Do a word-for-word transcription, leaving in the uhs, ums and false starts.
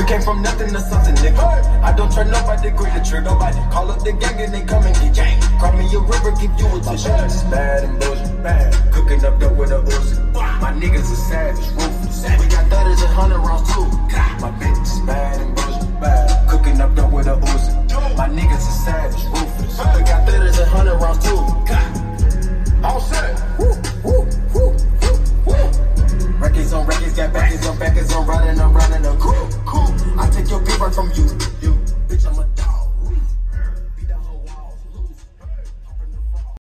came from nothing to something, nigga. I don't try nobody, grip the trigger. Nobody call up the gang and they come and get gang. Cry me a river, give you a tissue. My bitch is bad and bullshit, bad. Cooking up dope with a Uzi. My niggas are savage, ruthless. We got thudders and hundred rounds too. My bitch is bad and bullshit, bad. Cooking up dope with a Uzi. My niggas are savage, ruthless. We got thudders and hundred rounds too. All set. Woo, woo, woo, woo, woo. Records on records, got backers on backers, I'm running, I'm running a cool, cool. I take your beat right from you, you.